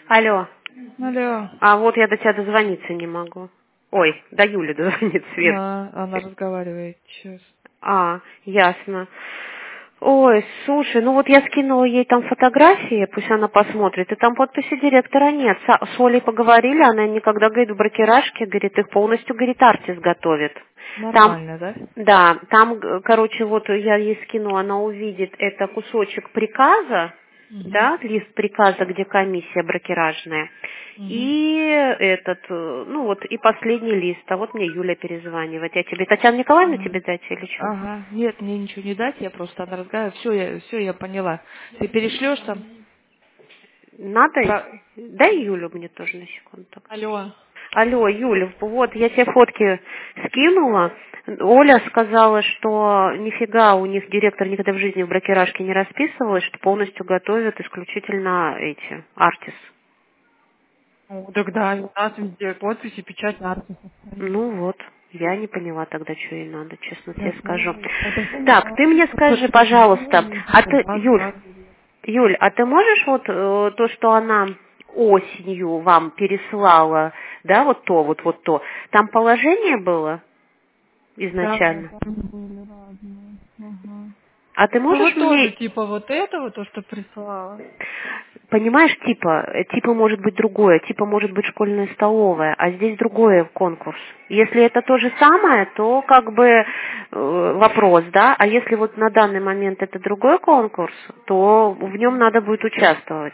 Алло. Алло. А вот я до тебя дозвониться не могу. Ой, до Юли дозвониться, Свет. Она разговаривает сейчас. Ясно. Ой, слушай, ну вот я скинула ей там фотографии, пусть она посмотрит, и там подписи директора нет. С Олей поговорили, она никогда, говорит, в бракеражке, говорит, их полностью, говорит, Артис готовит. Там, Нормально, да? да, там, короче, вот я ей скинула, она увидит, это кусочек приказа, Угу. да, лист приказа, где комиссия бракеражная, Угу. и этот, ну вот, и последний лист, а вот мне Юля перезванивает. Я тебе, Татьяна Николаевна тебе дать или что? Ага. Нет, мне ничего не дать, я просто она разговаривает. Все, я поняла. Ты перешлешь там? Надо? Про... Дай Юлю мне тоже на секунду. Так. Алло. Алло, Юля, вот я тебе фотки скинула. Оля сказала, что нифига у них директор никогда в жизни в бракеражке не расписывалась, что полностью готовят исключительно эти, Артис. Ну, тогда у нас везде подписи, печать Артиса. Ну вот, я не поняла тогда, что ей надо, честно тебе скажу. Это все Так, ты мне скажи, пожалуйста, а ты, Юль, а ты можешь вот то, что она осенью вам переслала, да, вот то, вот то, там положение было Да, изначально? там были разные. Ага. А ты Ну можешь вот тоже, мне, типа, вот этого, то, что прислала. понимаешь, типа может быть другое, типа может быть школьная столовая, а здесь другой конкурс. Если это то же самое, то как бы вопрос, да, а если вот на данный момент это другой конкурс, то в нем надо будет участвовать.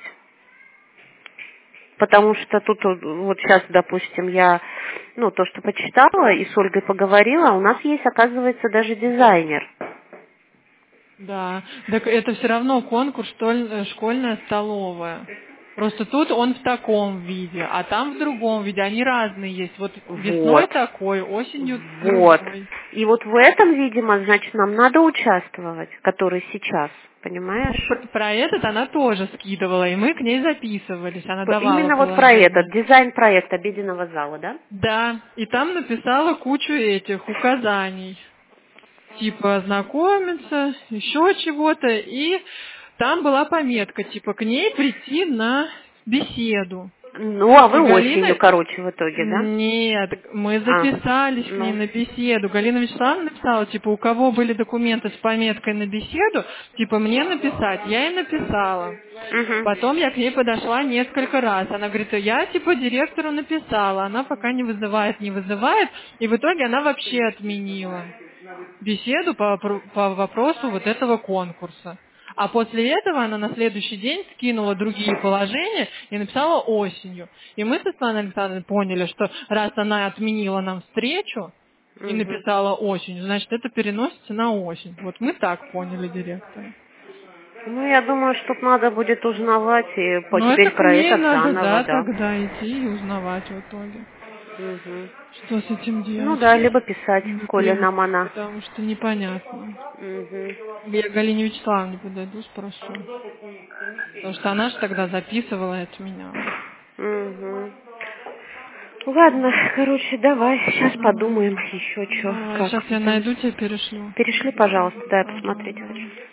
Потому что тут вот сейчас, допустим, я, ну, то, что почитала и с Ольгой поговорила, у нас есть, оказывается, даже дизайнер. Да, так это все равно конкурс школьная столовая. Просто тут он в таком виде, а там в другом виде. Они разные есть. Вот весной Вот. такой, осенью Вот. другой. И вот в этом, видимо, значит, нам надо участвовать, который сейчас, Вот понимаешь? про этот она тоже скидывала, и мы к ней записывались. Она давала Именно вот про этот, положение. дизайн-проект обеденного зала, да? Да, и там написала кучу этих указаний. Типа ознакомиться, еще чего-то. И там была пометка, типа, к ней прийти на беседу. Ну, а И вы осенью, Галина... короче, в итоге, да? Нет, мы А, записались к ней ну. на беседу. Галина Вячеславовна написала, типа, у кого были документы с пометкой на беседу, типа, мне написать. Я ей написала. Угу. Потом я к ней подошла несколько раз. Она говорит, я, типа, директору написала. Она пока не вызывает. И в итоге она вообще отменила беседу по вопросу вот этого конкурса. А после этого она на следующий день скинула другие положения и написала осенью. И мы со Светланой Александровной поняли, что раз она отменила нам встречу и Угу. написала осенью, значит, это переносится на осень. Вот мы так поняли директора. Ну, я думаю, что тут надо будет узнавать и Но это теперь к про ней этот надо, заново, да, да. тогда идти и узнавать в итоге, Угу. что с этим Ну делать. да, либо писать, коли Напрямую, нам она. потому что непонятно. Угу. Я Галине Вячеславовне подойду, спрошу. Потому что она же тогда записывала и отменяла. Угу. Ладно, короче, давай, сейчас подумаем еще что, Давай, как сейчас я там. найду, тебе перешлю. Перешли, пожалуйста, да, я Ага, посмотреть давай. хочу.